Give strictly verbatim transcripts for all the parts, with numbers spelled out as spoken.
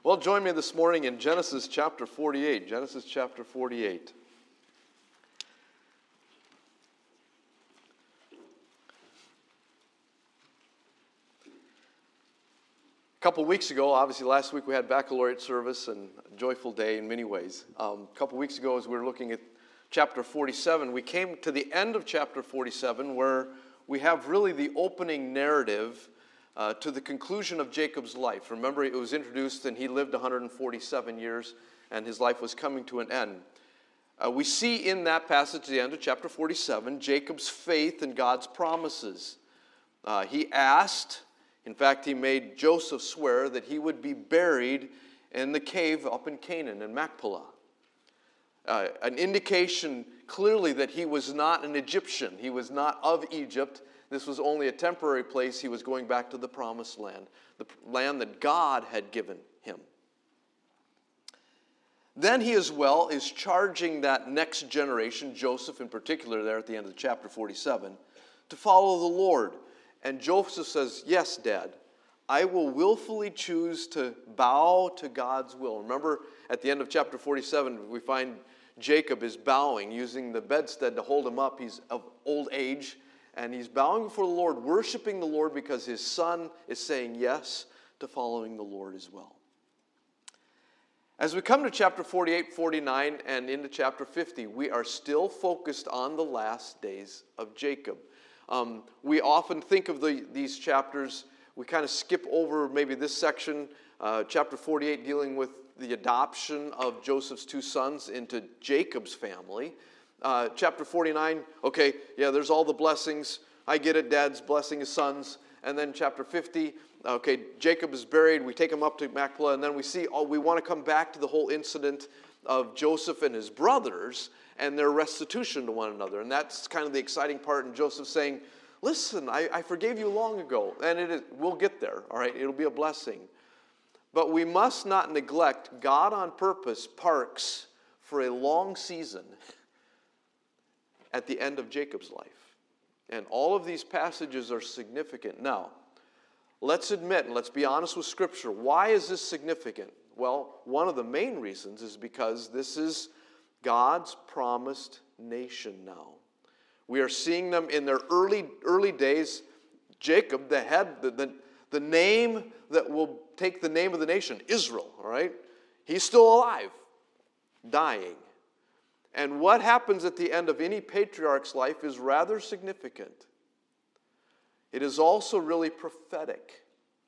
Well, join me this morning in Genesis chapter forty-eight. Genesis chapter forty-eight. A couple weeks ago, obviously last week we had baccalaureate service and a joyful day in many ways. Um, a couple weeks ago as we were looking at chapter forty-seven, we came to the end of chapter forty-seven where we have really the opening narrative uh, to the conclusion of Jacob's life. Remember, it was introduced and he lived one hundred forty-seven years and his life was coming to an end. Uh, we see in that passage at the end of chapter forty-seven, Jacob's faith in God's promises. Uh, he asked, in fact, he made Joseph swear that he would be buried in the cave up in Canaan, in Machpelah. Uh, an indication clearly that he was not an Egyptian. He was not of Egypt. This was only a temporary place. He was going back to the promised land, the land that God had given him. Then he as well is charging that next generation, Joseph in particular there at the end of chapter forty-seven, to follow the Lord. And Joseph says, yes, Dad, I will willfully choose to bow to God's will. Remember, at the end of chapter forty-seven, we find Jacob is bowing, using the bedstead to hold him up. He's of old age, and he's bowing before the Lord, worshiping the Lord because his son is saying yes to following the Lord as well. As we come to chapter forty-eight, forty-nine, and into chapter fifty, we are still focused on the last days of Jacob. Um, we often think of the, these chapters, we kind of skip over maybe this section, uh, chapter forty-eight dealing with the adoption of Joseph's two sons into Jacob's family. Uh, chapter forty-nine, okay, yeah, there's all the blessings. I get it, Dad's blessing his sons. And then chapter fifty, okay, Jacob is buried. We take him up to Machpelah, and then we see, oh, we want to come back to the whole incident of Joseph and his brothers and their restitution to one another. And that's kind of the exciting part. And Joseph saying, listen, I, I forgave you long ago. And it is, we'll get there, all right? It'll be a blessing. But we must not neglect God on purpose parks for a long season at the end of Jacob's life. And all of these passages are significant. Now, let's admit, and let's be honest with Scripture, why is this significant? Well, one of the main reasons is because this is God's promised nation now. We are seeing them in their early, early days. Jacob, the head, the, the, the name that will take the name of the nation, Israel, all right? He's still alive, dying. And what happens at the end of any patriarch's life is rather significant. It is also really prophetic.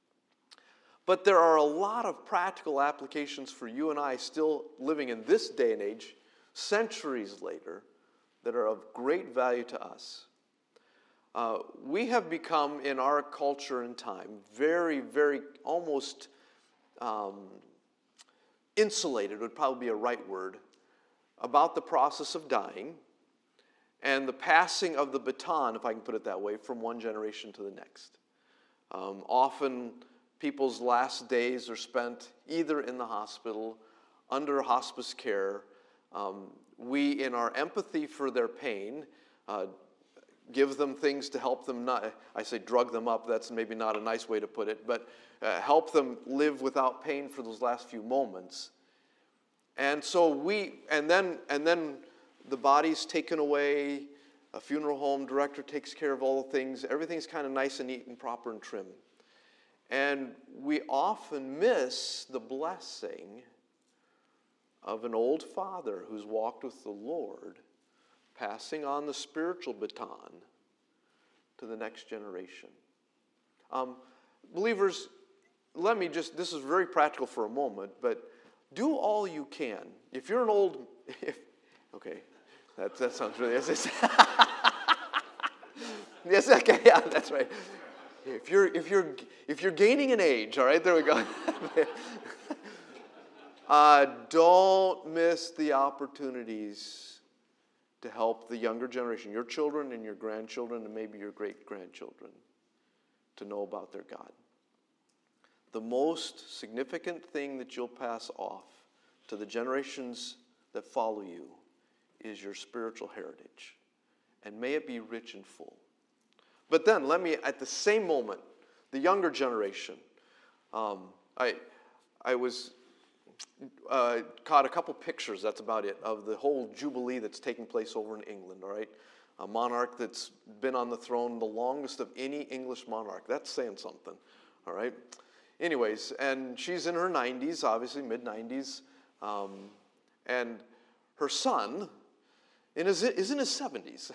But there are a lot of practical applications for you and I still living in this day and age, centuries later, that are of great value to us. Uh, we have become, in our culture and time, very, very, almost um, insulated would probably be a right word, about the process of dying and the passing of the baton, if I can put it that way, from one generation to the next. Um, often, people's last days are spent either in the hospital, under hospice care. Um, we, in our empathy for their pain, uh, give them things to help them not, I say drug them up, that's maybe not a nice way to put it, but uh, help them live without pain for those last few moments. And so we, and then, and then the body's taken away, a funeral home director takes care of all the things, everything's kind of nice and neat and proper and trim. And we often miss the blessing of an old father who's walked with the Lord, passing on the spiritual baton to the next generation. Um, believers, let me just, this is very practical for a moment, but do all you can. If you're an old, if, okay, that, that sounds really, yes, yes, okay, yeah, that's right. If you're, if you're, if you're gaining an age, all right, there we go. uh, don't miss the opportunities to help the younger generation, your children and your grandchildren and maybe your great-grandchildren, to know about their God. The most significant thing that you'll pass off to the generations that follow you is your spiritual heritage. And may it be rich and full. But then, let me, at the same moment, the younger generation, um, I, I was uh, caught a couple pictures, that's about it, of the whole jubilee that's taking place over in England, all right? A monarch that's been on the throne the longest of any English monarch. That's saying something, all right? Anyways, and she's in her nineties, obviously, mid-nineties, um, and her son in his, is in his seventies.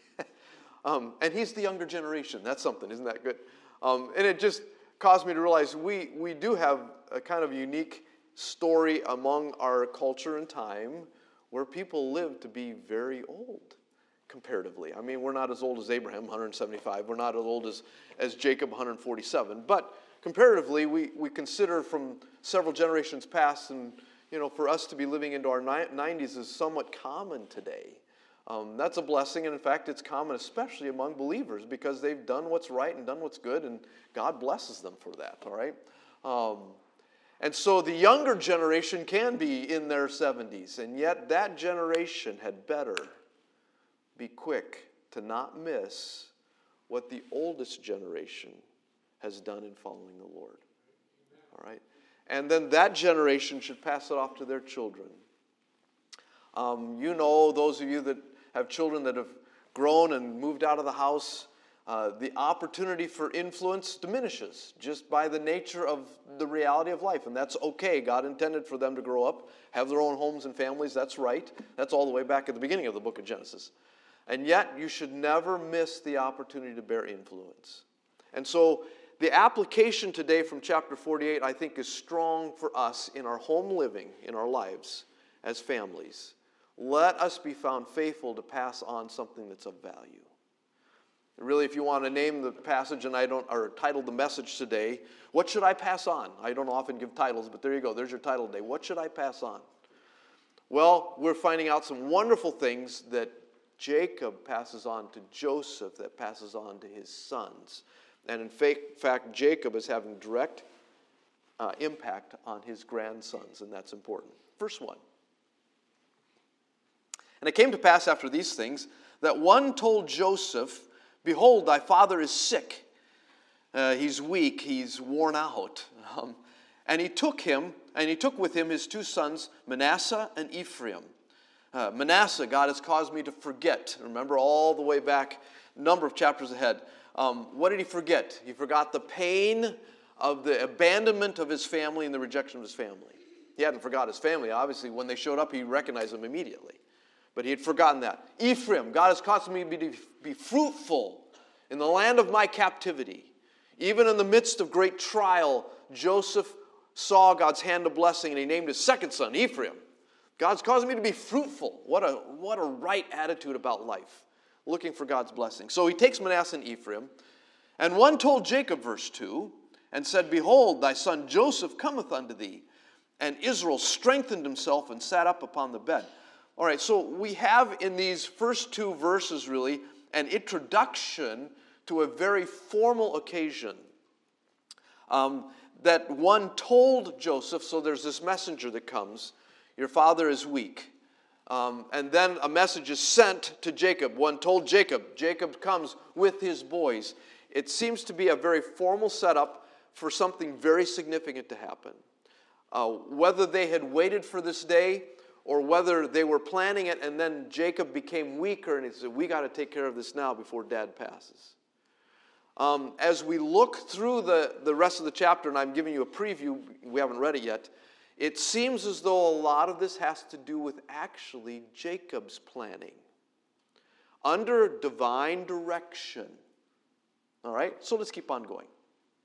um, and he's the younger generation. That's something, isn't that good? Um, and it just caused me to realize we, we do have a kind of unique story among our culture and time where people live to be very old, comparatively. I mean, we're not as old as Abraham, one hundred seventy-five. We're not as old as, as Jacob, one hundred forty-seven. But comparatively, we, we consider from several generations past, and you know, for us to be living into our nineties is somewhat common today. Um, that's a blessing, and in fact, it's common especially among believers because they've done what's right and done what's good, and God blesses them for that, all right? Um, and so the younger generation can be in their seventies, and yet that generation had better be quick to not miss what the oldest generation has done in following the Lord, all right? And then that generation should pass it off to their children. Um, you know, those of you that have children that have grown and moved out of the house, uh, the opportunity for influence diminishes just by the nature of the reality of life. And that's okay. God intended for them to grow up, have their own homes and families. That's right. That's all the way back at the beginning of the book of Genesis. And yet, you should never miss the opportunity to bear influence. And so, the application today from chapter forty-eight, I think, is strong for us in our home living, in our lives as families. Let us be found faithful to pass on something that's of value. Really, if you want to name the passage, and I don't, or title the message today, what should I pass on? I don't often give titles, but there you go. There's your title today. What should I pass on? Well, we're finding out some wonderful things that Jacob passes on to Joseph, that passes on to his sons. And in fact, Jacob is having direct uh, impact on his grandsons, and that's important. Verse one. And it came to pass after these things that one told Joseph, "Behold, thy father is sick. Uh, he's weak, he's worn out." Um, and he took him, and he took with him his two sons, Manasseh and Ephraim. Uh, Manasseh, God has caused me to forget. Remember, all the way back, a number of chapters ahead. Um, what did he forget? He forgot the pain of the abandonment of his family and the rejection of his family. He hadn't forgot his family. Obviously, when they showed up, he recognized them immediately. But he had forgotten that. Ephraim, God has caused me to be fruitful in the land of my captivity. Even in the midst of great trial, Joseph saw God's hand of blessing, and he named his second son Ephraim. God's caused me to be fruitful. What a, what a right attitude about life, looking for God's blessing. So he takes Manasseh and Ephraim, and one told Jacob, verse two, and said, "Behold, thy son Joseph cometh unto thee." And Israel strengthened himself and sat up upon the bed. All right, so we have in these first two verses really an introduction to a very formal occasion. Um, that one told Joseph, so there's this messenger that comes, "Your father is weak." Um, and then a message is sent to Jacob. One told Jacob. Jacob comes with his boys. It seems to be a very formal setup for something very significant to happen. Uh, whether they had waited for this day or whether they were planning it and then Jacob became weaker and he said, "We got to take care of this now before Dad passes." Um, as we look through the, the rest of the chapter, and I'm giving you a preview, we haven't read it yet, it seems as though a lot of this has to do with actually Jacob's planning under divine direction. All right, so let's keep on going.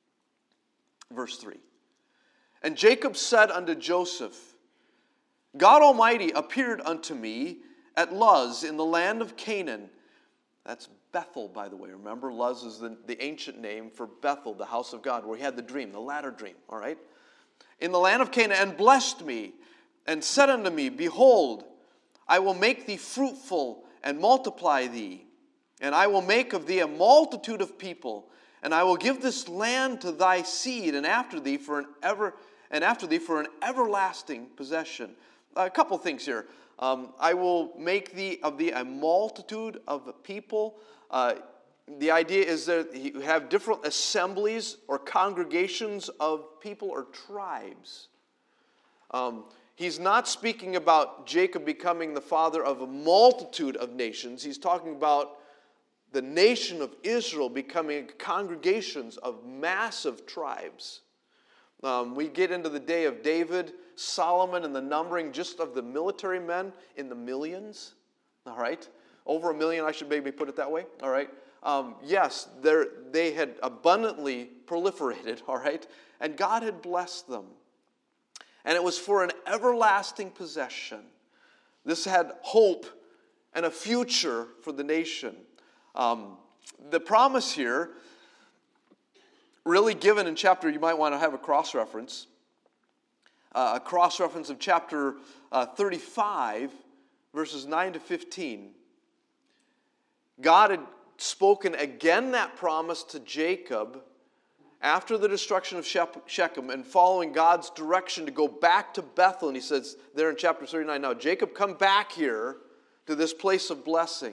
Verse three. And Jacob said unto Joseph, "God Almighty appeared unto me at Luz in the land of Canaan." That's Bethel, by the way. Remember, Luz is the, the ancient name for Bethel, the house of God, where he had the dream, the latter dream, all right? "In the land of Canaan, and blessed me, and said unto me, Behold, I will make thee fruitful, and multiply thee, and I will make of thee a multitude of people, and I will give this land to thy seed, and after thee for an ever and after thee for an everlasting possession." A couple things here. Um, I will make thee of thee a multitude of people. Uh, the idea is that you have different assemblies or congregations of people or tribes. Um, he's not speaking about Jacob becoming the father of a multitude of nations. He's talking about the nation of Israel becoming congregations of massive tribes. Um, we get into the day of David, Solomon, and the numbering just of the military men in the millions. All right? Over a million, I should maybe put it that way. All right? Um, yes, they had abundantly proliferated. All right? And God had blessed them. And it was for an everlasting possession. This had hope and a future for the nation. Um, the promise here, really given in chapter, you might want to have a cross-reference, uh, a cross-reference of chapter uh, thirty-five, verses nine to fifteen. God had spoken again that promise to Jacob after the destruction of Shechem and following God's direction to go back to Bethel. And he says there in chapter thirty-nine, now Jacob, come back here to this place of blessing.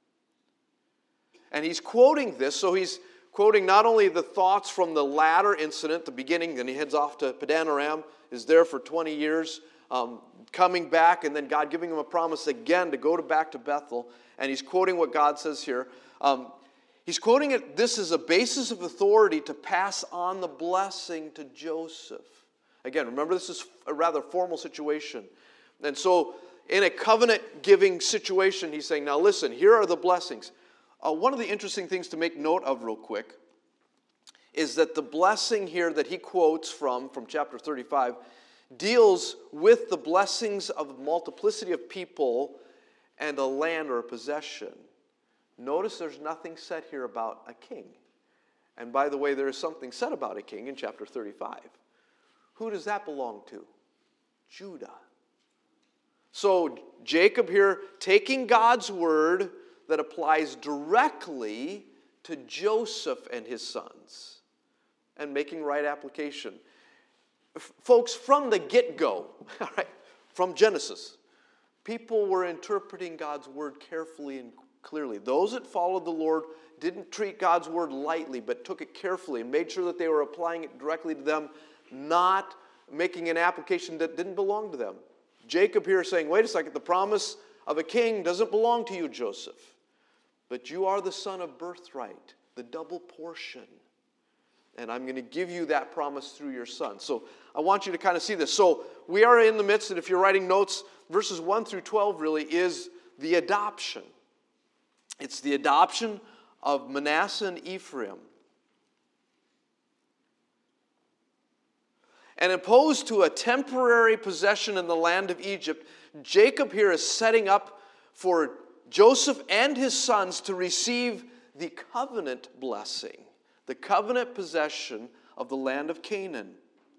And he's quoting this, so he's quoting not only the thoughts from the latter incident, the beginning, then he heads off to Padan Aram, is there for twenty years, um, coming back, and then God giving him a promise again to go to back to Bethel. And he's quoting what God says here. Um, he's quoting it, this is a basis of authority to pass on the blessing to Joseph. Again, remember this is a rather formal situation. And so in a covenant-giving situation, he's saying, now listen, here are the blessings. Uh, one of the interesting things to make note of real quick is that the blessing here that he quotes from, from chapter thirty-five, deals with the blessings of multiplicity of people and a land or a possession. Notice there's nothing said here about a king. And by the way, there is something said about a king in chapter thirty-five. Who does that belong to? Judah. So Jacob here taking God's word that applies directly to Joseph and his sons and making right application. F- folks, from the get-go, all right, from Genesis, people were interpreting God's word carefully and clearly. Those that followed the Lord didn't treat God's word lightly, but took it carefully and made sure that they were applying it directly to them, not making an application that didn't belong to them. Jacob here is saying, wait a second, the promise of a king doesn't belong to you, Joseph. But you are the son of birthright, the double portion. And I'm going to give you that promise through your son. So I want you to kind of see this. So we are in the midst, and if you're writing notes, verses one through twelve really is the adoption. It's the adoption of Manasseh and Ephraim. And opposed to a temporary possession in the land of Egypt, Jacob here is setting up for Joseph and his sons to receive the covenant blessing, the covenant possession of the land of Canaan.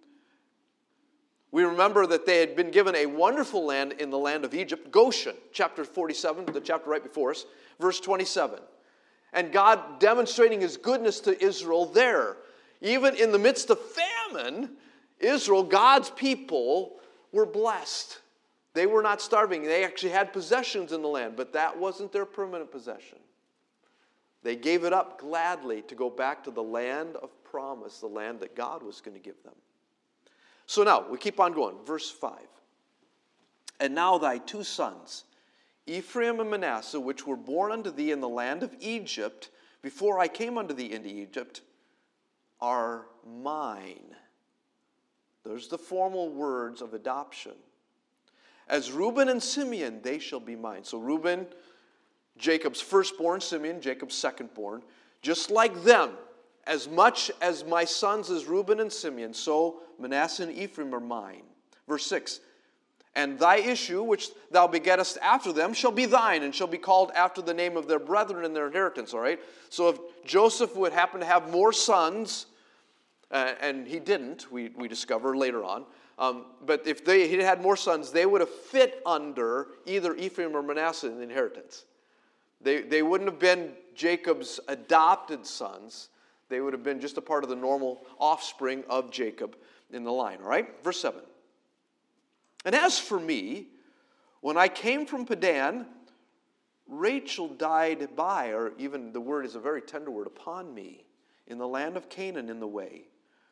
We remember that they had been given a wonderful land in the land of Egypt, Goshen, chapter forty-seven, the chapter right before us, verse twenty-seven. And God demonstrating his goodness to Israel there. Even in the midst of famine, Israel, God's people, were blessed. They were not starving. They actually had possessions in the land, but that wasn't their permanent possession. They gave it up gladly to go back to the land of promise, the land that God was going to give them. So now, we keep on going. Verse five. And now thy two sons, Ephraim and Manasseh, which were born unto thee in the land of Egypt, before I came unto thee into Egypt, are mine. Those are the formal words of adoption. As Reuben and Simeon, they shall be mine. So Reuben, Jacob's firstborn, Simeon, Jacob's secondborn. Just like them, as much as my sons as Reuben and Simeon, so Manasseh and Ephraim are mine. Verse six. And thy issue, which thou begettest after them, shall be thine, and shall be called after the name of their brethren and their inheritance. All right? So if Joseph would happen to have more sons, uh, and he didn't, we, we discover later on, Um, but if they he had more sons, they would have fit under either Ephraim or Manasseh in the inheritance. They, they wouldn't have been Jacob's adopted sons. They would have been just a part of the normal offspring of Jacob in the line. All right? Verse seven. And as for me, when I came from Padan, Rachel died by, or even the word is a very tender word, upon me, in the land of Canaan in the way.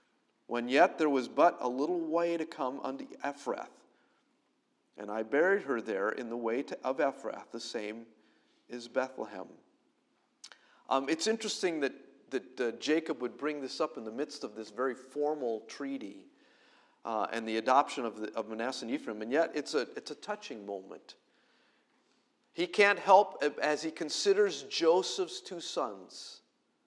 when yet there was but a little way to come unto Ephrath. And I buried her there in the way to, of Ephrath, the same is Bethlehem. Um, it's interesting that, that uh, Jacob would bring this up in the midst of this very formal treaty uh, and the adoption of, the, of Manasseh and Ephraim, and yet it's a, it's a touching moment. He can't help as he considers Joseph's two sons.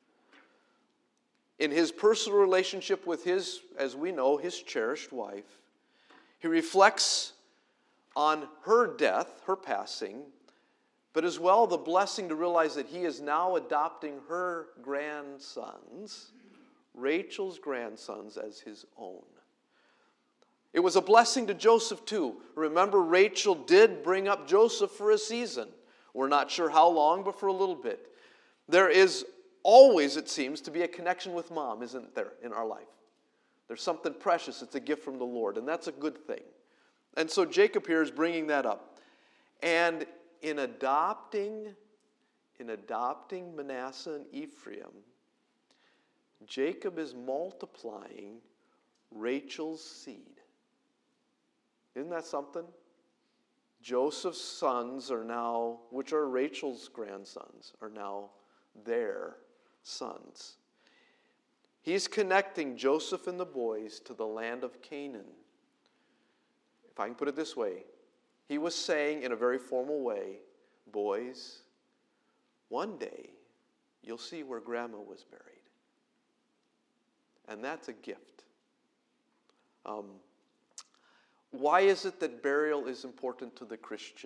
In his personal relationship with his, as we know, his cherished wife, he reflects on her death, her passing, but as well the blessing to realize that he is now adopting her grandsons, Rachel's grandsons, as his own. It was a blessing to Joseph too. Remember, Rachel did bring up Joseph for a season. We're not sure how long, but for a little bit. There is always, it seems, to be a connection with mom, isn't there, in our life? There's something precious. It's a gift from the Lord, and that's a good thing. And so Jacob here is bringing that up. And in adopting, in adopting Manasseh and Ephraim, Jacob is multiplying Rachel's seed. Isn't that something? Joseph's sons are now, which are Rachel's grandsons, are now their sons. He's connecting Joseph and the boys to the land of Canaan. If I can put it this way, he was saying in a very formal way, boys, one day you'll see where Grandma was buried. And that's a gift. Um, why is it that burial is important to the Christian?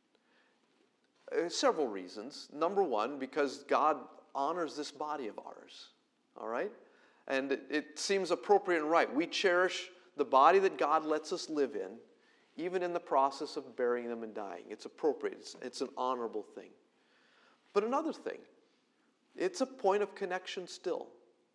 Uh, several reasons. Number one, because God honors this body of ours. All right? And it, it seems appropriate and right. We cherish the body that God lets us live in, even in the process of burying them and dying. It's appropriate. It's, it's an honorable thing. But another thing, it's a point of connection still.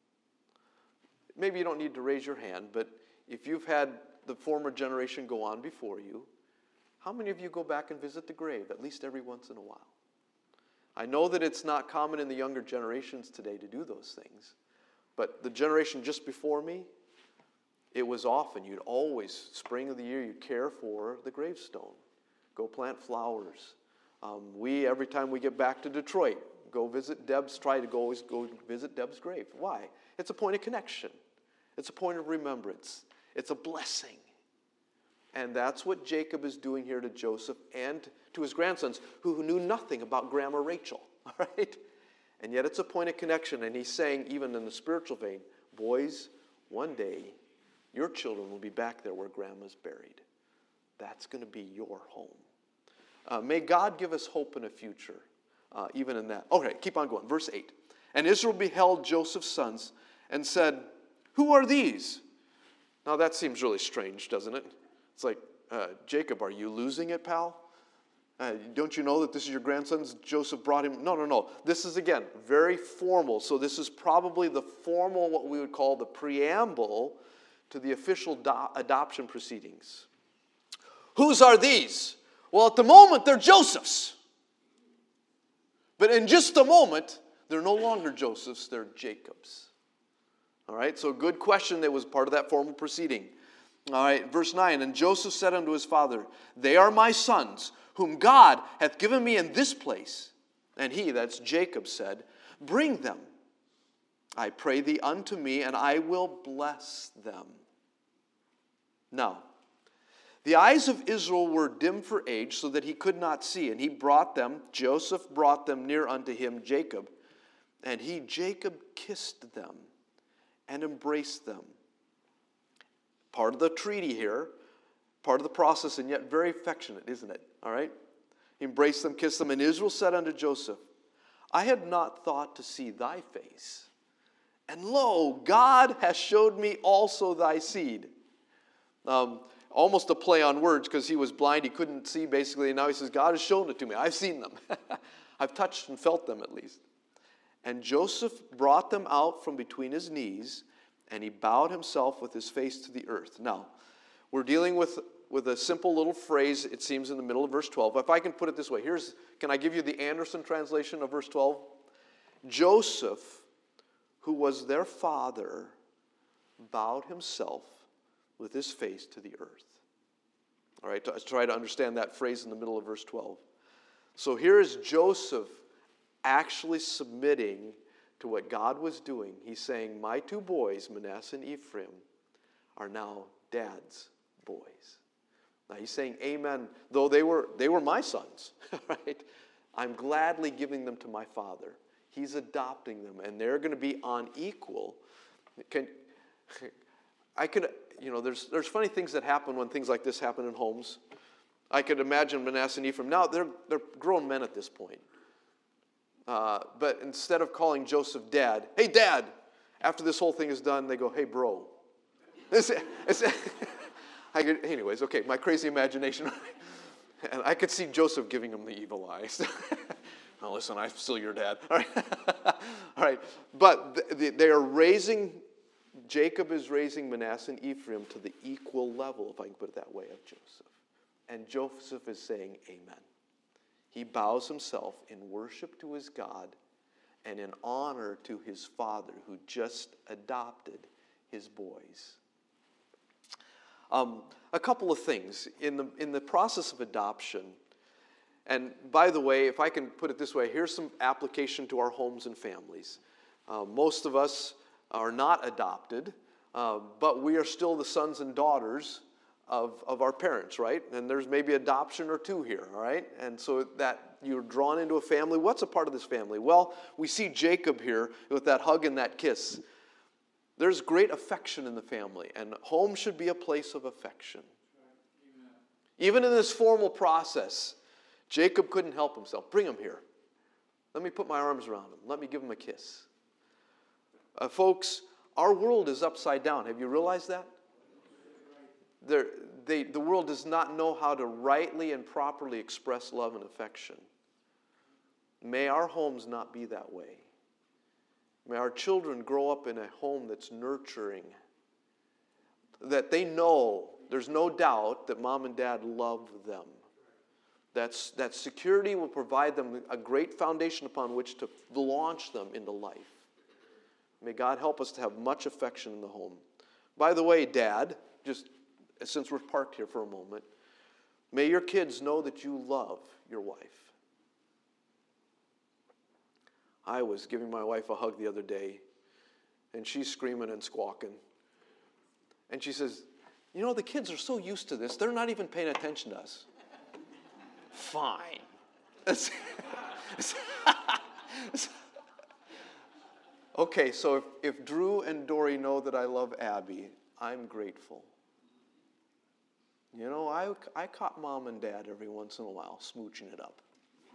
Maybe you don't need to raise your hand, but if you've had the former generation go on before you, how many of you go back and visit the grave at least every once in a while? I know that it's not common in the younger generations today to do those things, but the generation just before me, it was often. You'd always, spring of the year, you'd care for the gravestone. Go plant flowers. Um, we, every time we get back to Detroit, go visit Deb's, try to go, always go visit Deb's grave. Why? It's a point of connection. It's a point of remembrance. It's a blessing. And that's what Jacob is doing here to Joseph and to his grandsons, who knew nothing about Grandma Rachel. All right? And yet it's a point of connection. And he's saying, even in the spiritual vein, boys, one day your children will be back there where Grandma's buried. That's going to be your home. Uh, may God give us hope in a future, uh, even in that. Okay, keep on going. Verse eight. And Israel beheld Joseph's sons and said, who are these? Now that seems really strange, doesn't it? It's like, uh, Jacob, are you losing it, pal? Uh, don't you know that this is your grandsons? Joseph brought him. No, no, no. This is, again, very formal. So this is probably the formal, what we would call the preamble to the official do- adoption proceedings. Whose are these? Well, at the moment, they're Joseph's. But in just a moment, they're no longer Joseph's, they're Jacob's. All right, so good question that was part of that formal proceeding. All right, verse nine, and Joseph said unto his father, they are my sons, whom God hath given me in this place. And he, that's Jacob, said, bring them, I pray thee, unto me, and I will bless them. Now, the eyes of Israel were dim for age, so that he could not see. And he brought them, Joseph brought them near unto him, Jacob. And he, Jacob, kissed them and embraced them. Part of the treaty here, part of the process, and yet very affectionate, isn't it? All right? He embraced them, kissed them. And Israel said unto Joseph, I had not thought to see thy face. And lo, God hath showed me also thy seed. Um, almost a play on words, because he was blind, he couldn't see basically, and now he says, God has shown it to me. I've seen them. I've touched and felt them at least. And Joseph brought them out from between his knees, and he bowed himself with his face to the earth. Now, we're dealing with, with a simple little phrase, it seems, in the middle of verse twelve. If I can put it this way, here's, can I give you the Anderson translation of verse twelve? Joseph, who was their father, bowed himself with his face to the earth. All right, let's try to understand that phrase in the middle of verse twelve. So here is Joseph actually submitting to what God was doing. He's saying, my two boys, Manasseh and Ephraim, are now Dad's boys. Now he's saying amen, though they were they were my sons, right? I'm gladly giving them to my father. He's adopting them, and they're going to be on equal. Can, I could, you know, there's there's funny things that happen when things like this happen in homes. I could imagine Manasseh and Ephraim. Now they're they're grown men at this point. Uh, but instead of calling Joseph Dad, hey Dad, after this whole thing is done, they go, hey bro. It's, it's, I could, anyways, okay, my crazy imagination. And I could see Joseph giving him the evil eyes. Now listen, I'm still your dad. All right, all right. But they are raising, Jacob is raising Manasseh and Ephraim to the equal level, if I can put it that way, of Joseph. And Joseph is saying amen. He bows himself in worship to his God and in honor to his father who just adopted his boys. Um, a couple of things. In the, in the process of adoption, and by the way, if I can put it this way, here's some application to our homes and families. Uh, most of us are not adopted, uh, but we are still the sons and daughters of, of our parents, right? And there's maybe adoption or two here, all right? And so that you're drawn into a family. What's a part of this family? Well, we see Jacob here with that hug and that kiss. There's great affection in the family, and home should be a place of affection. Amen. Even in this formal process, Jacob couldn't help himself. Bring him here. Let me put my arms around him. Let me give him a kiss. Uh, folks, our world is upside down. Have you realized that? There, they, the world does not know how to rightly and properly express love and affection. May our homes not be that way. May our children grow up in a home that's nurturing, that they know, there's no doubt that mom and dad love them. That's, that security will provide them a great foundation upon which to launch them into life. May God help us to have much affection in the home. By the way, Dad, just since we're parked here for a moment, may your kids know that you love your wife. I was giving my wife a hug the other day, and she's screaming and squawking. And she says, you know, the kids are so used to this, they're not even paying attention to us. Fine. Okay, so if, if Drew and Dory know that I love Abby, I'm grateful. You know, I, I caught mom and dad every once in a while smooching it up.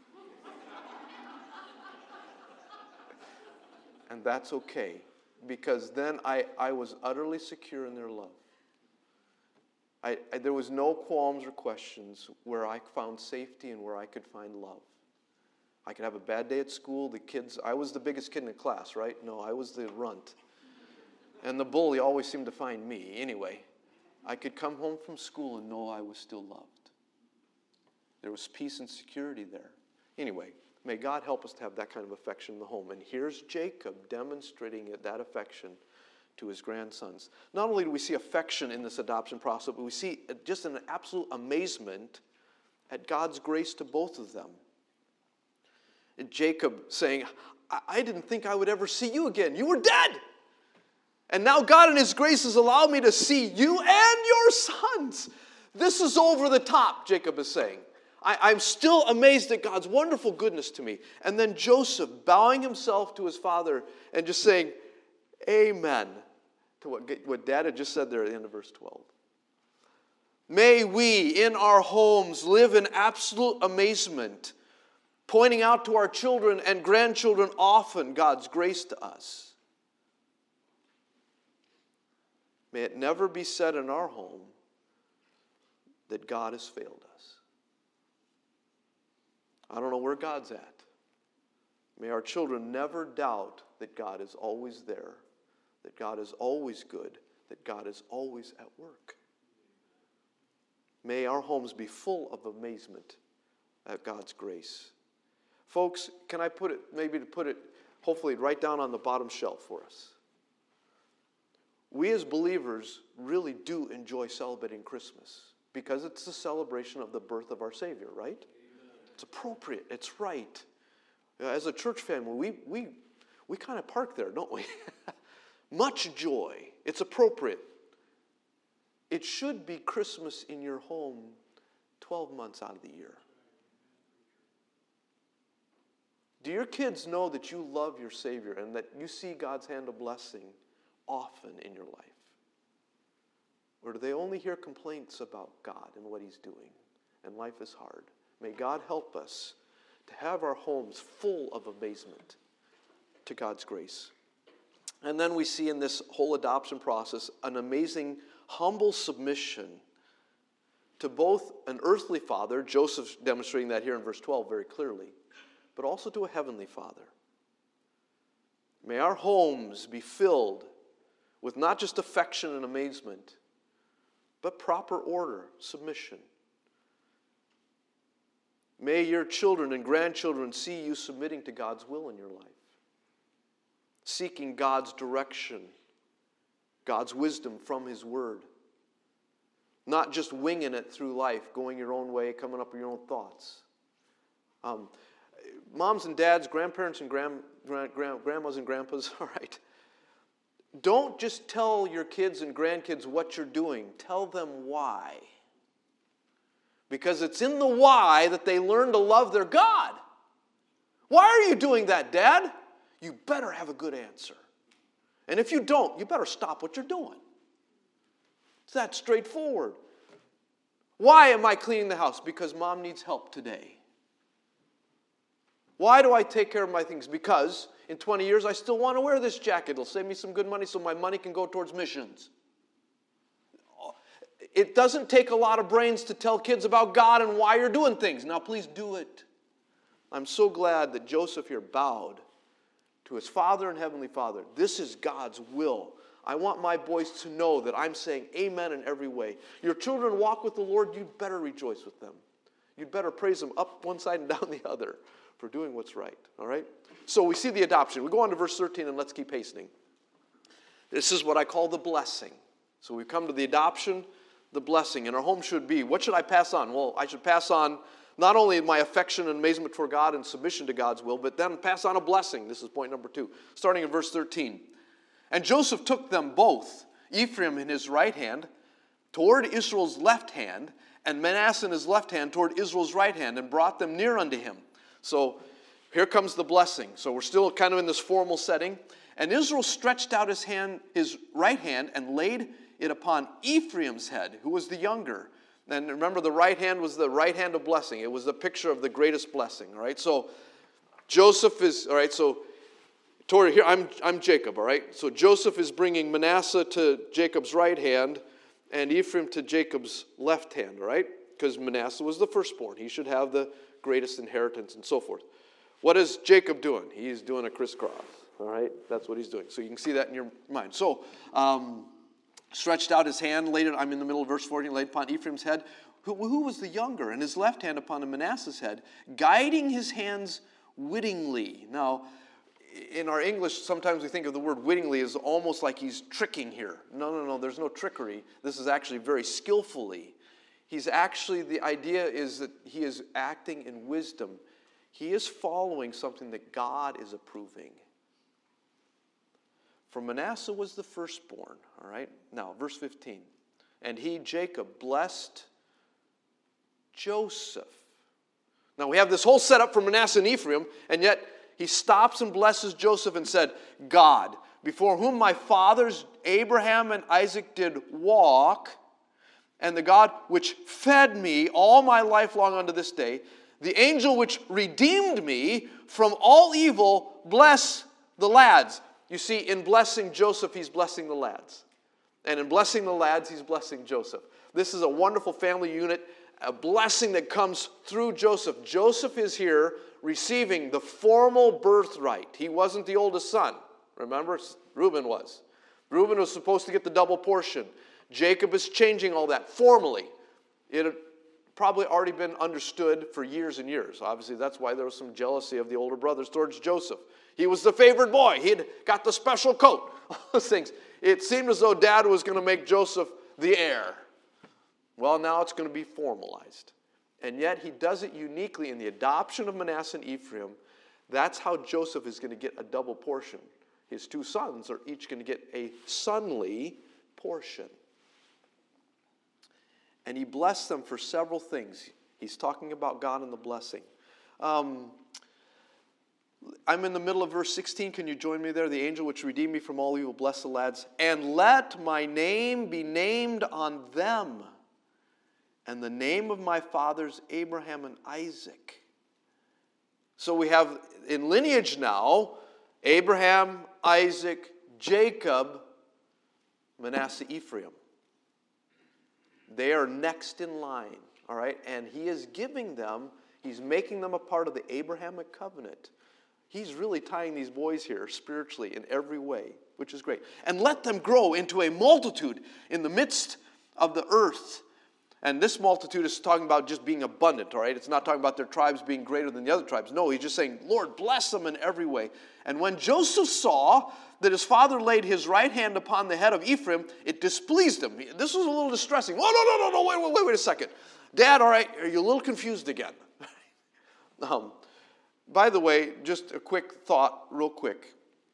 And that's okay, because then I, I was utterly secure in their love. I, I, there was no qualms or questions where I found safety and where I could find love. I could have a bad day at school. The kids, I was the biggest kid in the class, right? No, I was the runt. And the bully always seemed to find me. Anyway, I could come home from school and know I was still loved. There was peace and security there. Anyway, may God help us to have that kind of affection in the home. And here's Jacob demonstrating that affection to his grandsons. Not only do we see affection in this adoption process, but we see just an absolute amazement at God's grace to both of them. And Jacob saying, I-, I didn't think I would ever see you again. You were dead. And now God in his grace has allowed me to see you and your sons. This is over the top, Jacob is saying. I, I'm still amazed at God's wonderful goodness to me. And then Joseph bowing himself to his father and just saying, amen, to what, what Dad had just said there at the end of verse twelve. May we in our homes live in absolute amazement, pointing out to our children and grandchildren often God's grace to us. May it never be said in our home that God has failed us. I don't know where God's at. May our children never doubt that God is always there, that God is always good, that God is always at work. May our homes be full of amazement at God's grace. Folks, can I put it, maybe to put it, hopefully right down on the bottom shelf for us? we as believers really do enjoy celebrating Christmas because it's the celebration of the birth of our Savior, right? Amen. It's appropriate. It's right. As a church family, we we we kind of park there, don't we? Much joy. It's appropriate. It should be Christmas in your home twelve months out of the year. Do your kids know that you love your Savior and that you see God's hand of blessing often in your life? Or do they only hear complaints about God and what He's doing? And life is hard. May God help us to have our homes full of amazement to God's grace. And then we see in this whole adoption process an amazing, humble submission to both an earthly father, Joseph demonstrating that here in verse twelve very clearly, but also to a heavenly Father. May our homes be filled with not just affection and amazement, but proper order, submission. May your children and grandchildren see you submitting to God's will in your life, seeking God's direction, God's wisdom from His Word, not just winging it through life, going your own way, coming up with your own thoughts. Um, Moms and dads, grandparents and grand, grand, grand, grandmas and grandpas, all right. Don't just tell your kids and grandkids what you're doing. Tell them why. Because it's in the why that they learn to love their God. Why are you doing that, Dad? You better have a good answer. And if you don't, you better stop what you're doing. It's that straightforward. Why am I cleaning the house? Because Mom needs help today. Why do I take care of my things? Because in twenty years I still want to wear this jacket. It'll save me some good money so my money can go towards missions. It doesn't take a lot of brains to tell kids about God and why you're doing things. Now please do it. I'm so glad that Joseph here bowed to his Father and Heavenly Father. This is God's will. I want my boys to know that I'm saying amen in every way. Your children walk with the Lord, you'd better rejoice with them. You'd better praise them up one side and down the other for doing what's right, all right? So we see the adoption. We go on to verse thirteen and let's keep hastening. This is what I call the blessing. So we come to the adoption, the blessing, and our home should be, what should I pass on? Well, I should pass on not only my affection and amazement for God and submission to God's will, but then pass on a blessing. This is point number two, starting in verse thirteen. And Joseph took them both, Ephraim in his right hand, toward Israel's left hand, and Manasseh in his left hand toward Israel's right hand, and brought them near unto him. So here comes the blessing. So we're still kind of in this formal setting. And Israel stretched out his hand, his right hand, and laid it upon Ephraim's head, who was the younger. And remember, the right hand was the right hand of blessing. It was the picture of the greatest blessing. All right. So Joseph is all right. So Tori, here I'm I'm Jacob. All right. So Joseph is bringing Manasseh to Jacob's right hand, and Ephraim to Jacob's left hand. All right, because Manasseh was the firstborn. He should have the greatest inheritance and so forth. What is Jacob doing? He's doing a crisscross. All right, that's what he's doing. So you can see that in your mind. So, um, stretched out his hand, laid it, I'm in the middle of verse fourteen, laid upon Ephraim's head, who, who was the younger, and his left hand upon Manasseh's head, guiding his hands wittingly. Now, in our English, sometimes we think of the word wittingly as almost like he's tricking here. No, no, no, there's no trickery. This is actually very skillfully. He's actually, the idea is that he is acting in wisdom. He is following something that God is approving. For Manasseh was the firstborn, all right? Now, verse fifteen. And he, Jacob, blessed Joseph. Now, we have this whole setup for Manasseh and Ephraim, and yet he stops and blesses Joseph and said, God, before whom my fathers Abraham and Isaac did walk, and the God which fed me all my life long unto this day, the angel which redeemed me from all evil, bless the lads. You see, in blessing Joseph, he's blessing the lads. And in blessing the lads, he's blessing Joseph. This is a wonderful family unit, a blessing that comes through Joseph. Joseph is here receiving the formal birthright. He wasn't the oldest son. Remember? Reuben was. Reuben was supposed to get the double portion. Jacob is changing all that formally. It had probably already been understood for years and years. Obviously, that's why there was some jealousy of the older brothers towards Joseph. He was the favored boy. He had got the special coat. All those things. it seemed as though Dad was going to make Joseph the heir. Well, now it's going to be formalized. And yet he does it uniquely in the adoption of Manasseh and Ephraim. That's how Joseph is going to get a double portion. His two sons are each going to get a sonly portion. And he blessed them for several things. He's talking about God and the blessing. Um, I'm in the middle of verse sixteen. Can you join me there? The angel which redeemed me from all evil, bless the lads. And let my name be named on them, and the name of my fathers Abraham and Isaac. So we have in lineage now, Abraham, Isaac, Jacob, Manasseh, Ephraim. They are next in line, all right? And he is giving them, he's making them a part of the Abrahamic covenant. He's really tying these boys here spiritually in every way, which is great. And let them grow into a multitude in the midst of the earth. And this multitude is talking about just being abundant, all right? It's not talking about their tribes being greater than the other tribes. No, he's just saying, Lord, bless them in every way. And when Joseph saw that his father laid his right hand upon the head of Ephraim, it displeased him. This was a little distressing. Oh, no, no, no, no, wait, wait, wait, wait a second. Dad, all right, are you a little confused again? um, by the way, just a quick thought, real quick.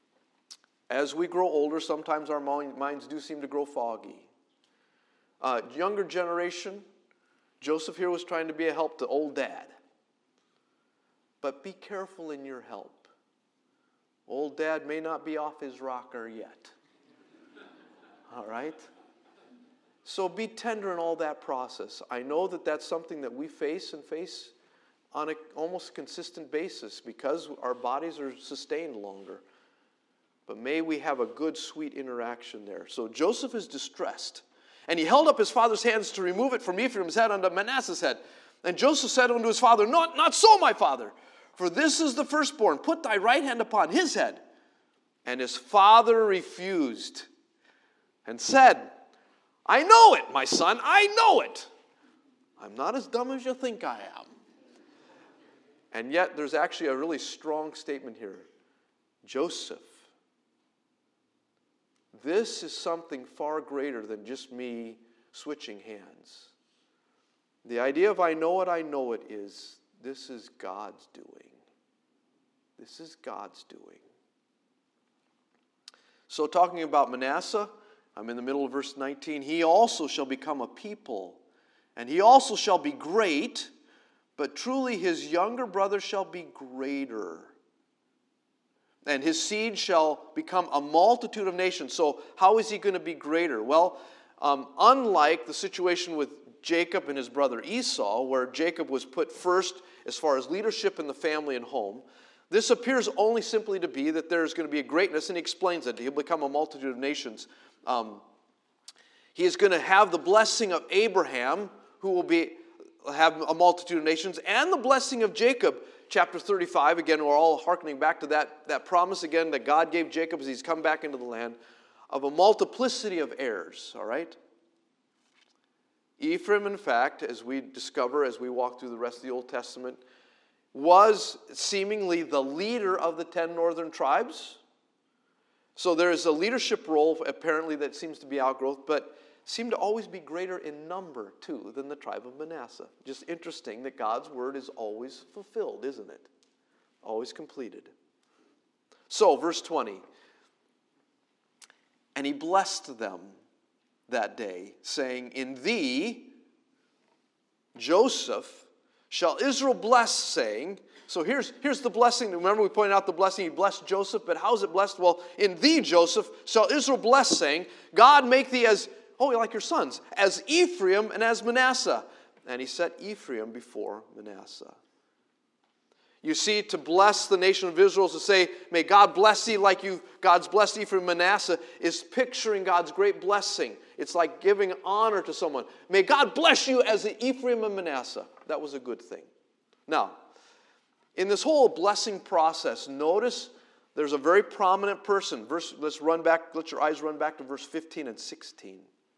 As we grow older, sometimes our minds do seem to grow foggy. Uh, younger generation, Joseph here was trying to be a help to old dad. But be careful in your help. Old dad may not be off his rocker yet. All right? So be tender in all that process. I know that that's something that we face and face on an almost consistent basis because our bodies are sustained longer. But may we have a good, sweet interaction there. So Joseph is distressed. And he held up his father's hands to remove it from Ephraim's head unto Manasseh's head. And Joseph said unto his father, Not, not so, my father, for this is the firstborn. Put thy right hand upon his head. And his father refused and said, I know it, my son, I know it. I'm not as dumb as you think I am. And yet there's actually a really strong statement here. Joseph, this is something far greater than just me switching hands. The idea of I know it, I know it is this is God's doing. This is God's doing. So talking about Manasseh, I'm in the middle of verse nineteen. He also shall become a people, and he also shall be great, but truly his younger brother shall be greater. And his seed shall become a multitude of nations. So how is he going to be greater? Well, um, unlike the situation with Jacob and his brother Esau, where Jacob was put first as far as leadership in the family and home, this appears only simply to be that there's going to be a greatness, and he explains that he'll become a multitude of nations. Um, he is going to have the blessing of Abraham, who will be have a multitude of nations, and the blessing of Jacob. Chapter thirty-five, again, we're all hearkening back to that, that promise again that God gave Jacob as he's come back into the land of a multiplicity of heirs, all right? Ephraim, in fact, as we discover as we walk through the rest of the Old Testament, was seemingly the leader of the ten northern tribes. So there is a leadership role apparently that seems to be outgrowth, but seemed to always be greater in number, too, than the tribe of Manasseh. Just interesting that God's word is always fulfilled, isn't it? Always completed. So, verse twenty. And he blessed them that day, saying, In thee, Joseph, shall Israel bless, saying, so here's, here's the blessing. Remember we pointed out the blessing. He blessed Joseph, but how is it blessed? Well, in thee, Joseph, shall Israel bless, saying, God make thee as Oh, like your sons, as Ephraim and as Manasseh. And he set Ephraim before Manasseh. You see, to bless the nation of Israel, to say, may God bless thee like you, God's blessed Ephraim and Manasseh, is picturing God's great blessing. It's like giving honor to someone. May God bless you as Ephraim and Manasseh. That was a good thing. Now, in this whole blessing process, notice there's a very prominent person. Verse, let's run back, let your eyes run back to verse fifteen and sixteen.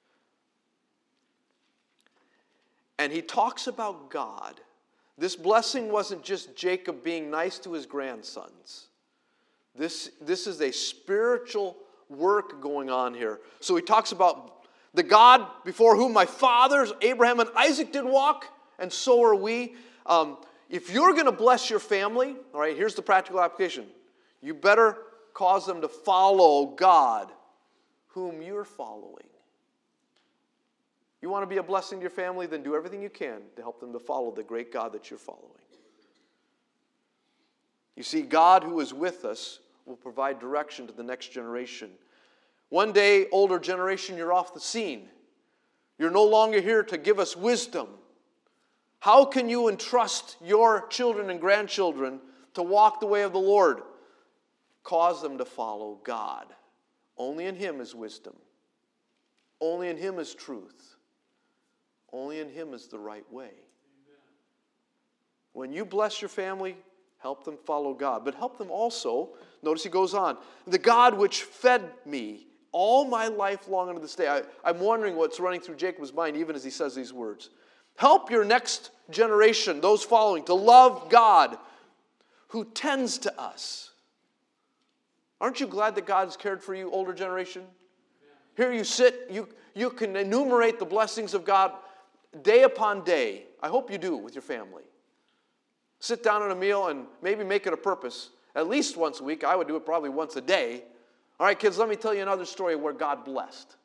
And he talks about God. This blessing wasn't just Jacob being nice to his grandsons. This, this is a spiritual work going on here. So he talks about the God before whom my fathers, Abraham and Isaac, did walk, and so are we. Um, if you're going to bless your family, all right, here's the practical application. You better cause them to follow God, whom you're following. You want to be a blessing to your family, then do everything you can to help them to follow the great God that you're following. You see, God who is with us will provide direction to the next generation. One day, older generation, you're off the scene. You're no longer here to give us wisdom. How can you entrust your children and grandchildren to walk the way of the Lord? Cause them to follow God. Only in Him is wisdom. Only in Him is truth. Only in Him is the right way. Amen. When you bless your family, help them follow God. But help them also, notice he goes on, the God which fed me all my life long unto this day. I, I'm wondering what's running through Jacob's mind even as he says these words. Help your next generation, those following, to love God who tends to us. Aren't you glad that God has cared for you, older generation? Here you sit, you, you can enumerate the blessings of God day upon day. I hope you do with your family. Sit down at a meal and maybe make it a purpose. At least once a week. I would do it probably once a day. All right, kids, let me tell you another story where God blessed.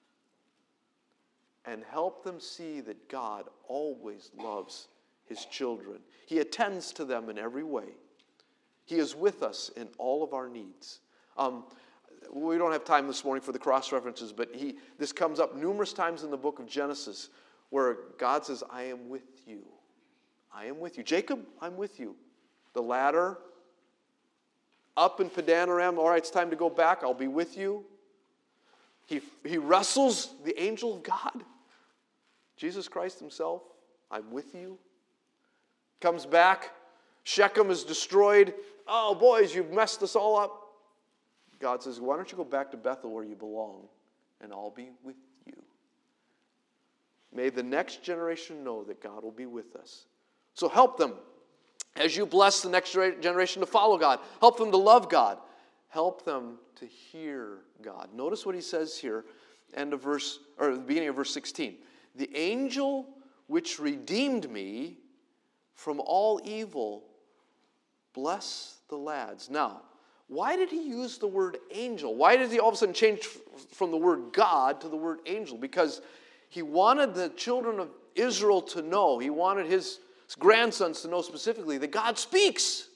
And help them see that God always loves His children. He attends to them in every way. He is with us in all of our needs. Um, we don't have time this morning for the cross references, but he, this comes up numerous times in the book of Genesis where God says, I am with you. I am with you. Jacob, I'm with you. The ladder, up in Padan Aram, all right, it's time to go back. I'll be with you. He, he wrestles the angel of God, Jesus Christ Himself. I'm with you. Comes back. Shechem is destroyed. Oh, boys, you've messed us all up. God says, why don't you go back to Bethel where you belong, and I'll be with you. May the next generation know that God will be with us. So help them as you bless the next generation to follow God. Help them to love God. Help them to hear God. Notice what he says here, end of verse, or the beginning of verse sixteen. The angel which redeemed me from all evil, bless the lads. Now, why did he use the word angel? Why did he all of a sudden change from the word God to the word angel? Because he wanted the children of Israel to know, he wanted his grandsons to know specifically that God speaks.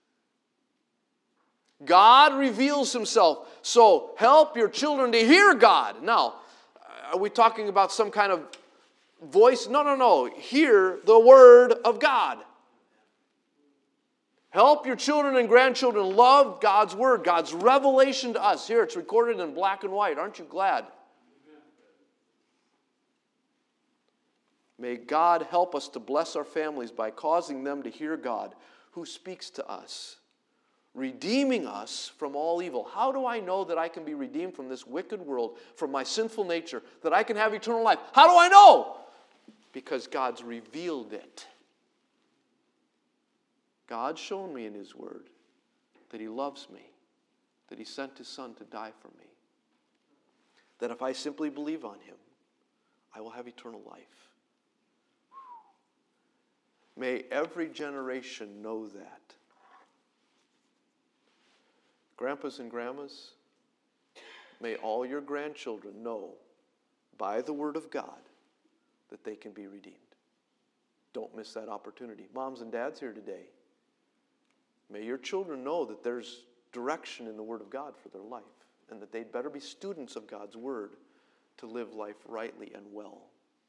God reveals Himself. So help your children to hear God. Now, are we talking about some kind of voice? No, no, no. Hear the Word of God. Help your children and grandchildren love God's Word, God's revelation to us. Here, it's recorded in black and white. Aren't you glad? May God help us to bless our families by causing them to hear God who speaks to us, redeeming us from all evil. How do I know that I can be redeemed from this wicked world, from my sinful nature, that I can have eternal life? How do I know? Because God's revealed it. God's shown me in His Word that He loves me, that He sent His Son to die for me, that if I simply believe on Him, I will have eternal life. May every generation know that. Grandpas and grandmas, may all your grandchildren know by the Word of God that they can be redeemed. Don't miss that opportunity. Moms and dads here today, may your children know that there's direction in the Word of God for their life and that they'd better be students of God's Word to live life rightly and well.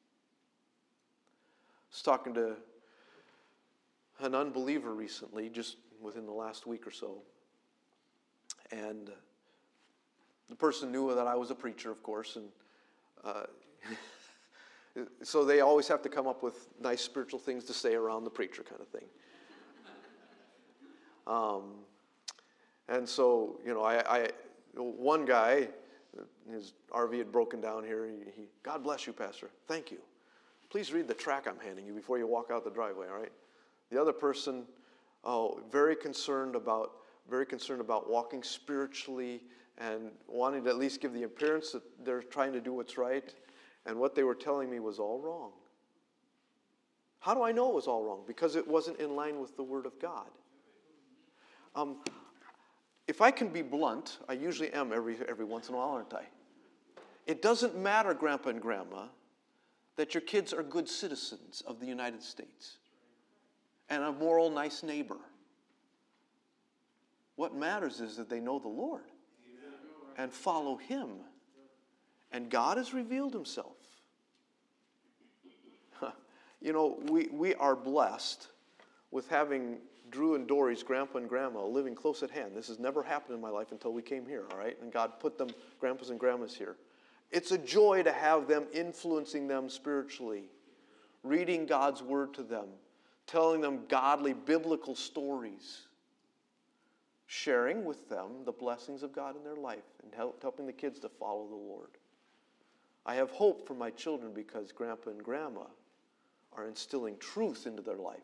I was talking to an unbeliever recently, just within the last week or so. And the person knew that I was a preacher, of course, and uh, so they always have to come up with nice spiritual things to say around the preacher kind of thing. Um, and so, you know, I, I one guy, his R V had broken down here. He, he, God bless you, Pastor. Thank you. Please read the tract I'm handing you before you walk out the driveway, all right? The other person, oh, very concerned about, very concerned about walking spiritually and wanting to at least give the appearance that they're trying to do what's right, and what they were telling me was all wrong. How do I know it was all wrong? Because it wasn't in line with the Word of God. Um, if I can be blunt, I usually am every, every once in a while, aren't I? It doesn't matter, Grandpa and Grandma, that your kids are good citizens of the United States and a moral, nice neighbor. What matters is that they know the Lord and follow Him. And God has revealed Himself. You know, we, we are blessed with having Drew and Dory's grandpa and grandma living close at hand. This has never happened in my life until we came here, all right? And God put them, grandpas and grandmas, here. It's a joy to have them influencing them spiritually, reading God's Word to them, telling them godly, biblical stories, sharing with them the blessings of God in their life, and help, helping the kids to follow the Lord. I have hope for my children because Grandpa and Grandma are instilling truth into their life,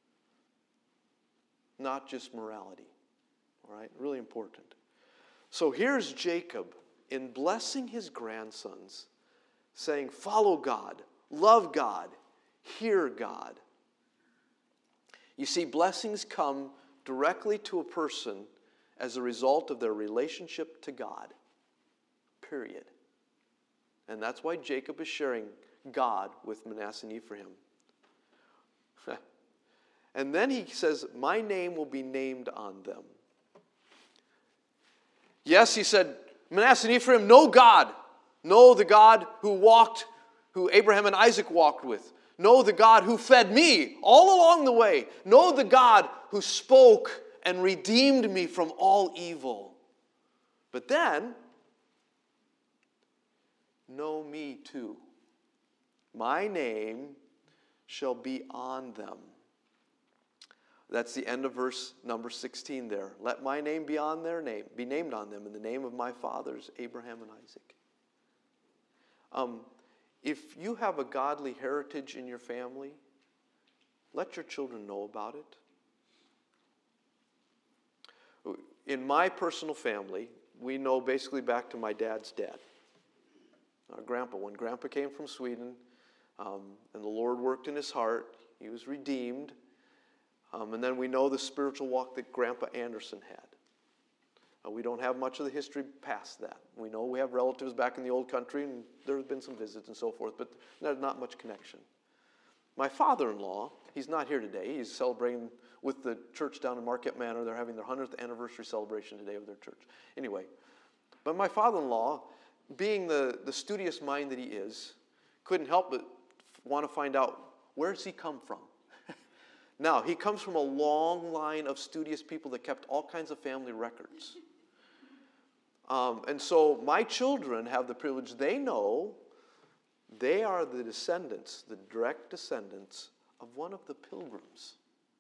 not just morality. All right? Really important. So here's Jacob in blessing his grandsons, saying, follow God, love God, hear God. You see, blessings come directly to a person as a result of their relationship to God. Period. And that's why Jacob is sharing God with Manasseh and Ephraim. And then he says, my name will be named on them. Yes, he said, Manasseh and Ephraim, know God. Know the God who walked, who Abraham and Isaac walked with. Know the God who fed me all along the way. Know the God who spoke and redeemed me from all evil. But then, know me too. My name shall be on them. That's the end of verse number sixteen there. Let my name be on their name, be named on them in the name of my fathers, Abraham and Isaac. Um, if you have a godly heritage in your family, let your children know about it. In my personal family, we know basically back to my dad's dad. Our grandpa, when Grandpa came from Sweden, um, and the Lord worked in his heart, he was redeemed. Um, and then we know the spiritual walk that Grandpa Anderson had. Uh, we don't have much of the history past that. We know we have relatives back in the old country, and there have been some visits and so forth, but there's not much connection. My father-in-law, he's not here today. He's celebrating with the church down in Marquette Manor. They're having their hundredth anniversary celebration today of their church. Anyway, but my father-in-law, being the, the studious mind that he is, couldn't help but want to find out, where does he come from? Now, he comes from a long line of studious people that kept all kinds of family records. Um, and so my children have the privilege, they know they are the descendants, the direct descendants of one of the pilgrims.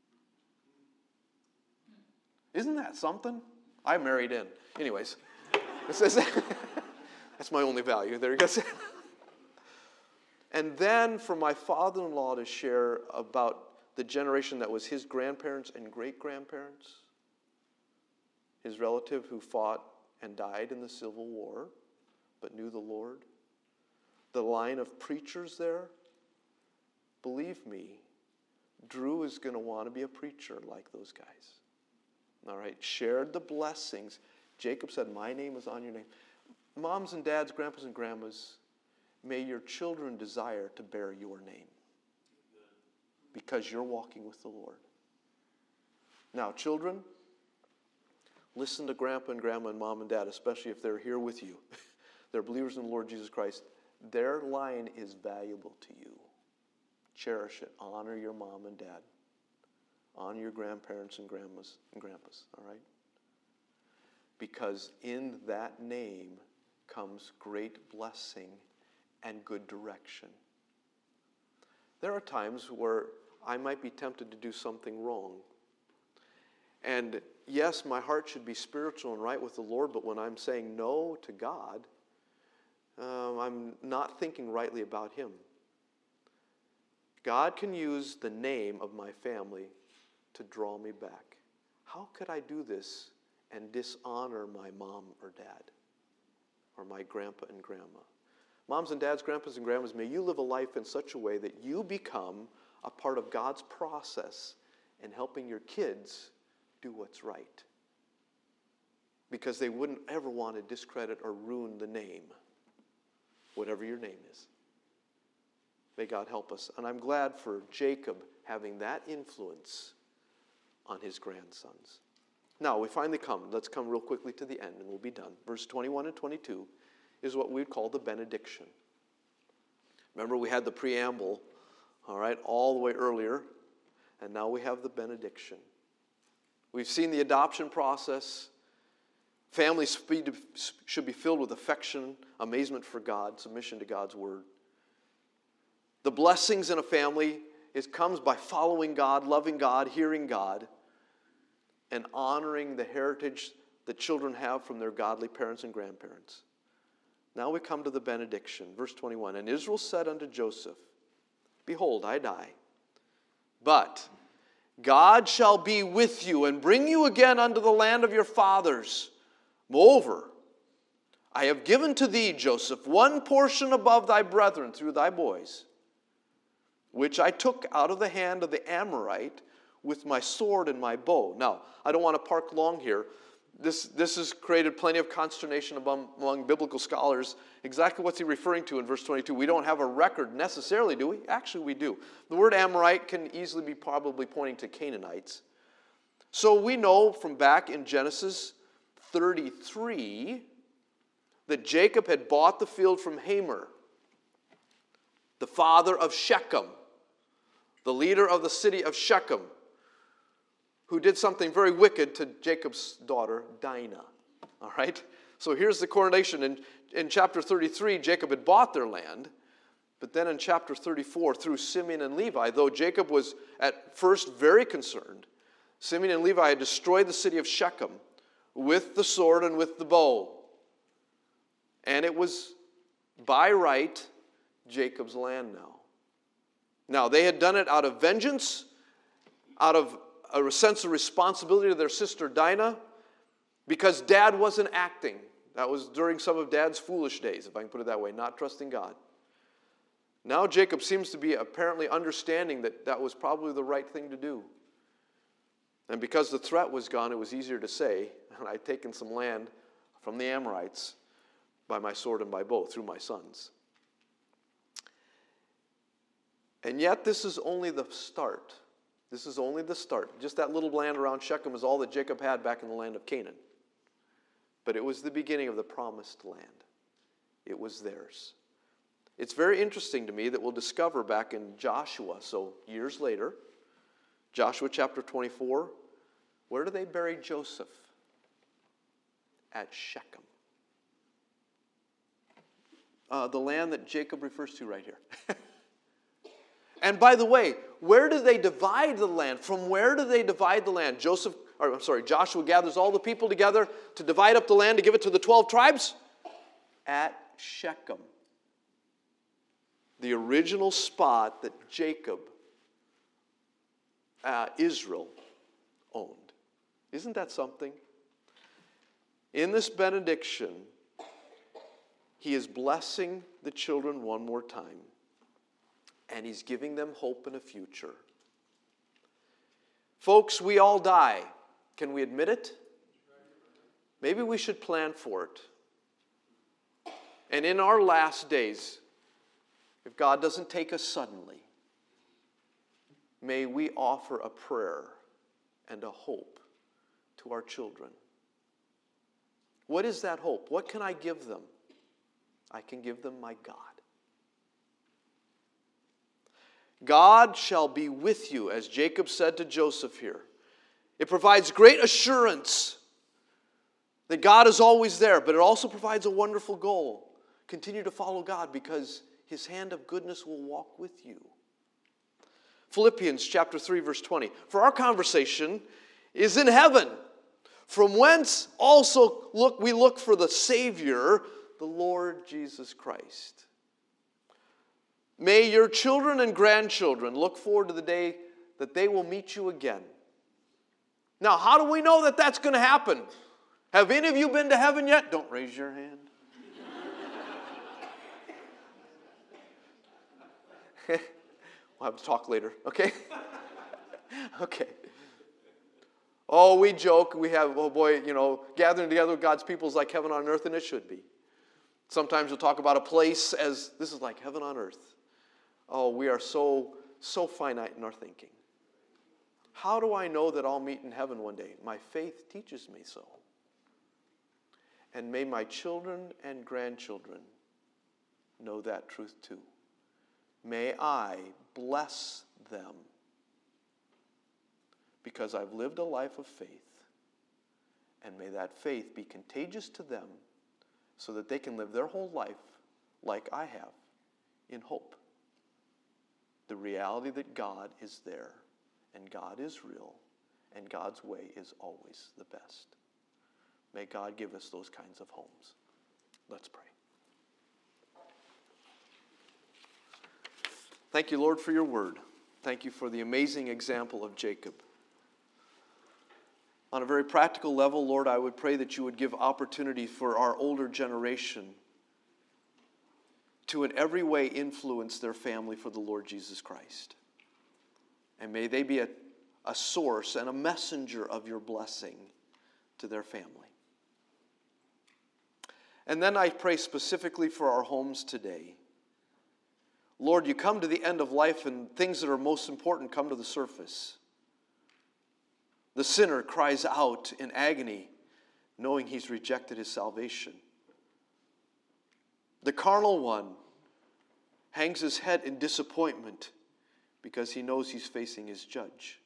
Isn't that something? I married in. Anyways, that's my only value. There you go. And then for my father-in-law to share about the generation that was his grandparents and great-grandparents, his relative who fought and died in the Civil War, but knew the Lord, the line of preachers there, believe me, Drew is going to want to be a preacher like those guys. All right, shared the blessings. Jacob said, my name is on your name. Moms and dads, grandpas and grandmas, may your children desire to bear your name, because you're walking with the Lord. Now, children, listen to Grandpa and Grandma and Mom and Dad, especially if they're here with you. They're believers in the Lord Jesus Christ. Their line is valuable to you. Cherish it. Honor your mom and dad. Honor your grandparents and grandmas and grandpas, all right? Because in that name comes great blessing and good direction. There are times where I might be tempted to do something wrong. And yes, my heart should be spiritual and right with the Lord, but when I'm saying no to God, um, I'm not thinking rightly about Him. God can use the name of my family to draw me back. How could I do this and dishonor my mom or dad? or my grandpa and grandma. Moms and dads, grandpas and grandmas, may you live a life in such a way that you become a part of God's process in helping your kids do what's right. Because they wouldn't ever want to discredit or ruin the name, whatever your name is. May God help us. And I'm glad for Jacob having that influence on his grandsons. Now, we finally come. Let's come real quickly to the end, and we'll be done. Verse twenty-one and twenty-two is what we'd call the benediction. Remember, we had the preamble, all right, all the way earlier, and now we have the benediction. We've seen the adoption process. Families should be filled with affection, amazement for God, submission to God's word. The blessings in a family is comes by following God, loving God, hearing God, and honoring the heritage that children have from their godly parents and grandparents. Now we come to the benediction. Verse twenty-one, and Israel said unto Joseph, behold, I die, but God shall be with you and bring you again unto the land of your fathers. Moreover, I have given to thee, Joseph, one portion above thy brethren through thy boys, which I took out of the hand of the Amorite with my sword and my bow. Now, I don't want to park long here. This, this has created plenty of consternation among, among biblical scholars. Exactly what's he referring to in verse twenty-two? We don't have a record necessarily, do we? Actually, we do. The word Amorite can easily be probably pointing to Canaanites. So we know from back in Genesis thirty-three that Jacob had bought the field from Hamor, the father of Shechem, the leader of the city of Shechem, who did something very wicked to Jacob's daughter, Dinah. All right? So here's the coronation. In, in chapter thirty-three, Jacob had bought their land. But then in chapter thirty-four, through Simeon and Levi, though Jacob was at first very concerned, Simeon and Levi had destroyed the city of Shechem with the sword and with the bow. And it was by right Jacob's land now. Now, they had done it out of vengeance, out of a sense of responsibility to their sister Dinah, because Dad wasn't acting. That was during some of Dad's foolish days, if I can put it that way, not trusting God. Now Jacob seems to be apparently understanding that that was probably the right thing to do. And because the threat was gone, it was easier to say, and I'd taken some land from the Amorites by my sword and my bow through my sons. And yet this is only the start. This is only the start. Just that little land around Shechem is all that Jacob had back in the land of Canaan. But it was the beginning of the promised land. It was theirs. It's very interesting to me that we'll discover back in Joshua, so years later, Joshua chapter twenty-four, where do they bury Joseph? At Shechem. Uh, the land that Jacob refers to right here. And by the way, where do they divide the land? From where do they divide the land? Joseph, or I'm sorry, Joshua gathers all the people together to divide up the land to give it to the twelve tribes? At Shechem. The original spot that Jacob, uh, Israel, owned. Isn't that something? In this benediction, he is blessing the children one more time. And he's giving them hope in a future. Folks, we all die. Can we admit it? Maybe we should plan for it. And in our last days, if God doesn't take us suddenly, may we offer a prayer and a hope to our children. What is that hope? What can I give them? I can give them my God. God shall be with you, as Jacob said to Joseph here. It provides great assurance that God is always there, but it also provides a wonderful goal. Continue to follow God because his hand of goodness will walk with you. Philippians chapter three, verse twenty. For our conversation is in heaven, from whence also look we look for the Savior, the Lord Jesus Christ. May your children and grandchildren look forward to the day that they will meet you again. Now, how do we know that that's going to happen? Have any of you been to heaven yet? Don't raise your hand. We'll have to talk later, okay? Okay. Oh, we joke. We have, oh boy, you know, gathering together with God's people is like heaven on earth, and it should be. Sometimes we'll talk about a place as this is like heaven on earth. Oh, we are so, so finite in our thinking. How do I know that I'll meet in heaven one day? My faith teaches me so. And may my children and grandchildren know that truth too. May I bless them because I've lived a life of faith. And may that faith be contagious to them so that they can live their whole life like I have in hope. The reality that God is there and God is real and God's way is always the best. May God give us those kinds of homes. Let's pray. Thank you, Lord, for your word. Thank you for the amazing example of Jacob. On a very practical level, Lord, I would pray that you would give opportunity for our older generation to in every way influence their family for the Lord Jesus Christ. And may they be a, a source and a messenger of your blessing to their family. And then I pray specifically for our homes today. Lord, you come to the end of life and things that are most important come to the surface. The sinner cries out in agony, knowing he's rejected his salvation. The carnal one hangs his head in disappointment because he knows he's facing his judge.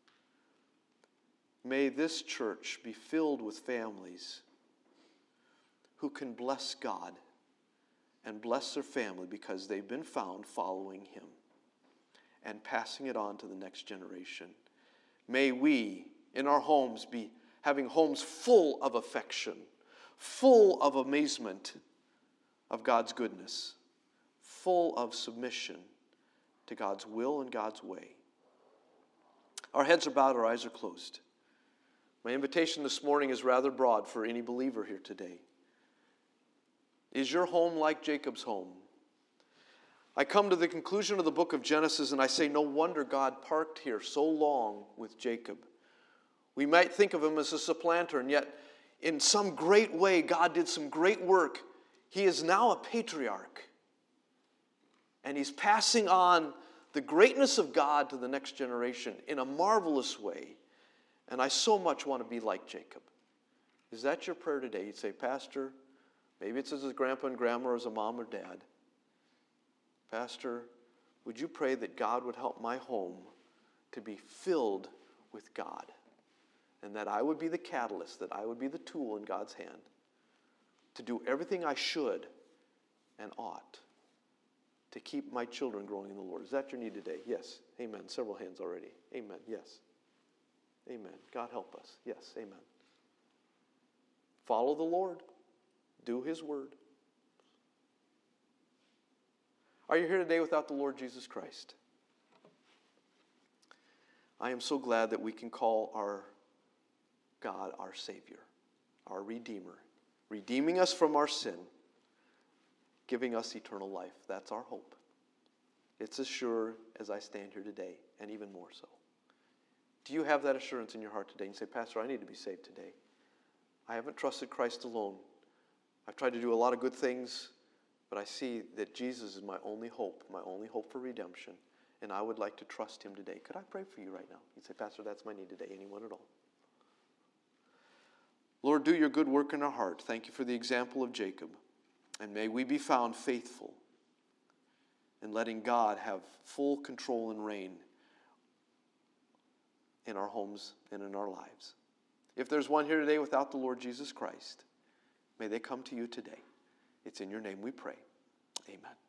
May this church be filled with families who can bless God and bless their family because they've been found following him and passing it on to the next generation. May we, in our homes, be having homes full of affection, full of amazement of God's goodness, full of submission to God's will and God's way. Our heads are bowed, our eyes are closed. My invitation this morning is rather broad for any believer here today. Is your home like Jacob's home? I come to the conclusion of the book of Genesis and I say, no wonder God parked here so long with Jacob. We might think of him as a supplanter, and yet in some great way God did some great work. He is now a patriarch. And he's passing on the greatness of God to the next generation in a marvelous way. And I so much want to be like Jacob. Is that your prayer today? You'd say, Pastor, maybe it's as a grandpa and grandma or as a mom or dad. Pastor, would you pray that God would help my home to be filled with God? And that I would be the catalyst, that I would be the tool in God's hand to do everything I should and ought to keep my children growing in the Lord. Is that your need today? Yes. Amen. Several hands already. Amen. Yes. Amen. God help us. Yes. Amen. Follow the Lord. Do his word. Are you here today without the Lord Jesus Christ? I am so glad that we can call our God our Savior, our Redeemer, redeeming us from our sin, giving us eternal life. That's our hope. It's as sure as I stand here today, and even more so. Do you have that assurance in your heart today? And you say, Pastor, I need to be saved today. I haven't trusted Christ alone. I've tried to do a lot of good things, but I see that Jesus is my only hope, my only hope for redemption, and I would like to trust him today. Could I pray for you right now? You'd say, Pastor, that's my need today. Anyone at all? Lord, do your good work in our heart. Thank you for the example of Jacob. And may we be found faithful in letting God have full control and reign in our homes and in our lives. If there's one here today without the Lord Jesus Christ, may they come to you today. It's in your name we pray. Amen.